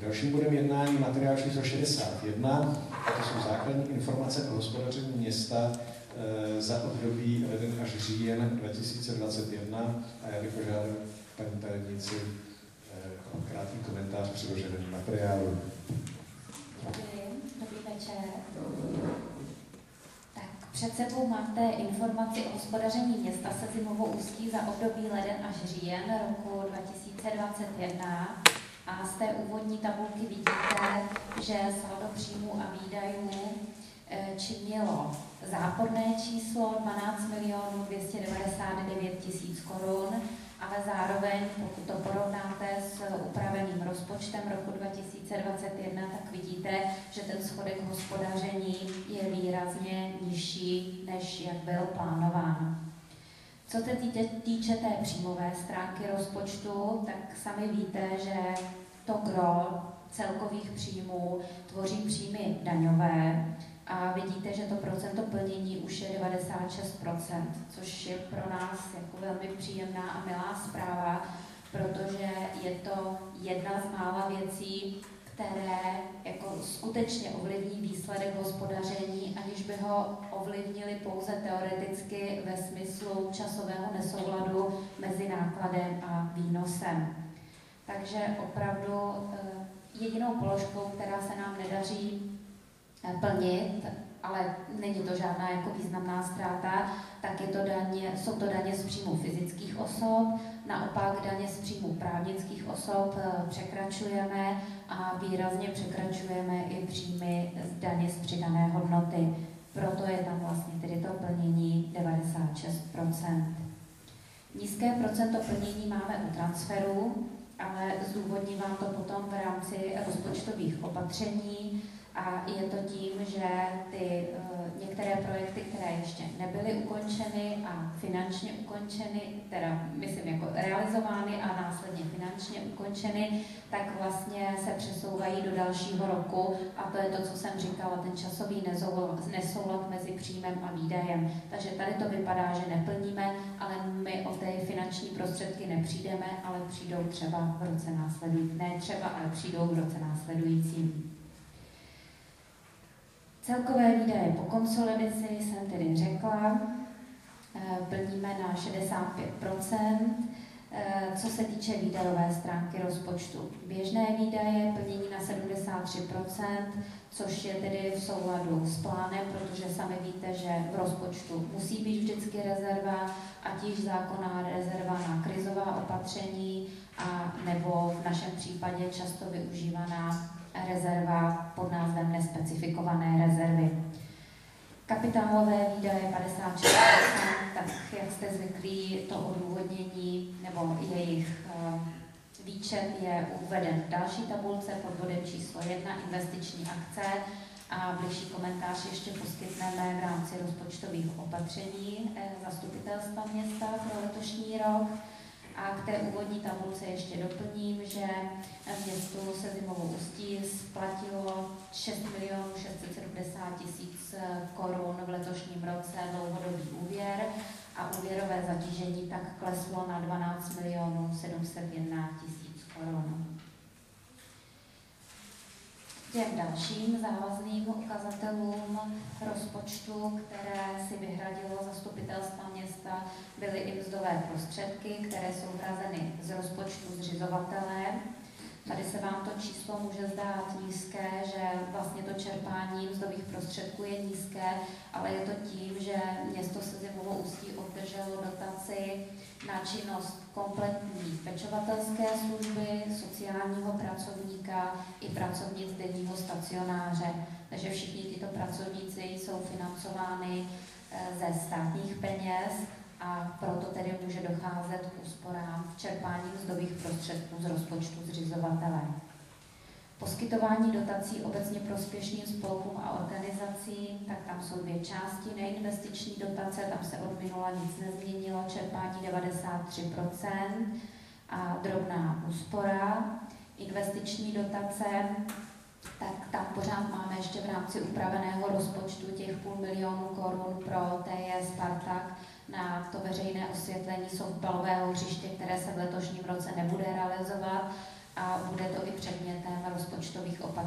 Dalším bodem jednání materiál číslo 61, a to jsou základní informace o hospodaření města za období leden až říjen 2021. A já bych požádal paní tajemnici o krátký komentář předloženého materiálu. Děkuji, dobrý večer. Tak, před sebou máte informaci o hospodaření města Sezimovo Ústí za období leden až říjen roku 2021. A z té úvodní tabulky vidíte, že saldo příjmů a výdajů činilo záporné číslo 12 299 000 korun, ale zároveň, pokud to porovnáte s upraveným rozpočtem roku 2021, tak vidíte, že ten schodek hospodaření je výrazně nižší, než jak byl plánován. Co se týče té příjmové stránky rozpočtu, tak sami víte, že to gros celkových příjmů tvoří příjmy daňové a vidíte, že to procento plnění už je 96%, což je pro nás jako velmi příjemná a milá zpráva, protože je to jedna z mála věcí, které jako skutečně ovlivní výsledek hospodaření, aniž by ho ovlivnili pouze teoreticky ve smyslu časového nesouladu mezi nákladem a výnosem. Takže opravdu jedinou položkou, která se nám nedaří plnit, ale není to žádná jako významná ztráta, tak jsou to daně z příjmu fyzických osob, naopak daně z příjmu právnických osob překračujeme a výrazně překračujeme i příjmy z daně z přidané hodnoty. Proto je tam vlastně tedy to plnění 96%. Nízké procento plnění máme u transferů, ale zdůvodním vám to potom v rámci rozpočtových opatření. A je to tím, že ty některé projekty, které ještě nebyly ukončeny a finančně ukončeny, teda myslím jako realizovány a následně finančně ukončeny, tak vlastně se přesouvají do dalšího roku a to je to, co jsem říkala, ten časový nesoulad mezi příjmem a výdajem. Takže tady to vypadá, že neplníme, ale my o ty finanční prostředky nepřijdeme, ale přijdou třeba v roce následujícím. Ne třeba, ale přijdou v roce následujícím. Celkové výdaje po konsolidaci jsem tedy řekla, plníme na 65%. Co se týče výdajové stránky rozpočtu, běžné výdaje plnění na 73%, což je tedy v souladu s plánem, protože sami víte, že v rozpočtu musí být vždycky rezerva, ať již zákonná rezerva na krizová opatření, a nebo v našem případě často využívaná rezerva pod názvem nespecifikované rezervy. Kapitálové výdaje 56%, tak jak jste zvyklí, to odůvodnění nebo jejich výčet je uveden v další tabulce pod bodem číslo 1 investiční akce a bližší komentář ještě poskytneme v rámci rozpočtových opatření zastupitelstva města pro letošní rok. A k té úvodní tabulce ještě doplním, že město Sezimovo Ústí splatilo 6 670 000 korun v letošním roce dlouhodobý úvěr a úvěrové zatížení tak kleslo na 12 701 000 korun. Těm dalším závazným ukazatelům rozpočtu, které si vyhradilo zastupitelstva města, byly i mzdové prostředky, které jsou hrazeny z rozpočtu zřizovatele. Tady se vám to číslo může zdát nízké, že vlastně to čerpání mzdových prostředků je nízké, ale je to tím, že město Sezimovo Ústí obdrželo dotaci na činnost kompletní pečovatelské služby, sociálního pracovníka i pracovnic denního stacionáře. Takže všichni tyto pracovníci jsou financovány ze státních peněz a proto tedy může docházet k úsporám v čerpání mzdových prostředků z rozpočtu zřizovatele. Poskytování dotací obecně prospěšným spolkům a organizacím, tak tam jsou dvě části. Neinvestiční dotace, tam se od minula nic nezměnilo, čerpání 93% a drobná úspora. Investiční dotace, tak tam pořád máme ještě v rámci upraveného rozpočtu těch 500 000 korun pro TJ Spartak na to veřejné osvětlení softballového hřiště, které se v letošním roce nebude realizovat a bude to i předmětem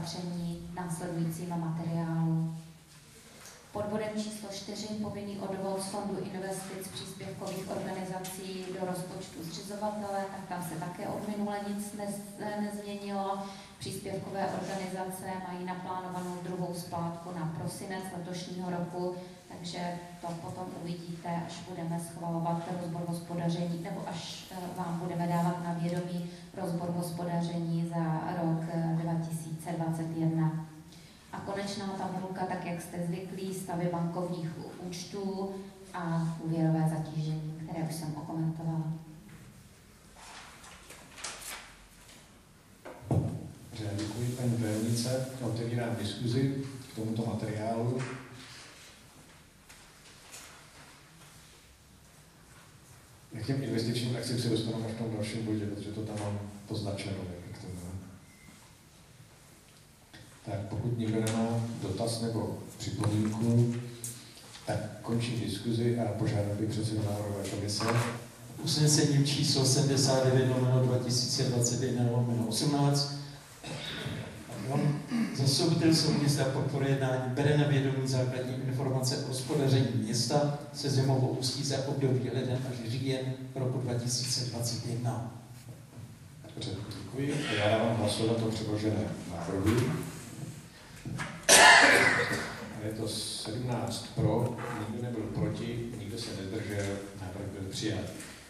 opatření následujícím materiálu. Pod bodem číslo 4 povinný odvod z fondu investic příspěvkových organizací do rozpočtu zřizovatele, tak tam se také od minule nic nezměnilo. Příspěvkové organizace mají naplánovanou druhou splátku na prosinec letošního roku, takže to potom uvidíte, až budeme schvalovat rozbor hospodaření, nebo až vám budeme dávat na vědomí rozbor hospodaření za rok 2021. A konečná tabulka, tak jak jste zvyklí, stavy bankovních účtů a úvěrové zatížení, které už jsem okomentovala. Dobře, děkuji paní tajemnice. Otevírám diskuzi k tomuto materiálu. Já k těm investičním akcím se dostanu až v tom dalším bodě, protože to tam mám poznačeno. Tak pokud někdo nemá dotaz nebo připomínku, tak končím diskuzi a požádám bych předsedu návrhové komise. Usnesením číslo 79/2021/18 Zastupitelstvo města po projednání bere na vědomí základní informace o hospodaření města se Zemovo Ústí za období leden až říjen roku 2021. Dobře, děkuji. A já dávám hlasovat o předloženém návrhu. Je to 17 pro, nikdo nebyl proti, nikdo se nezdržel, návrh byl přijat.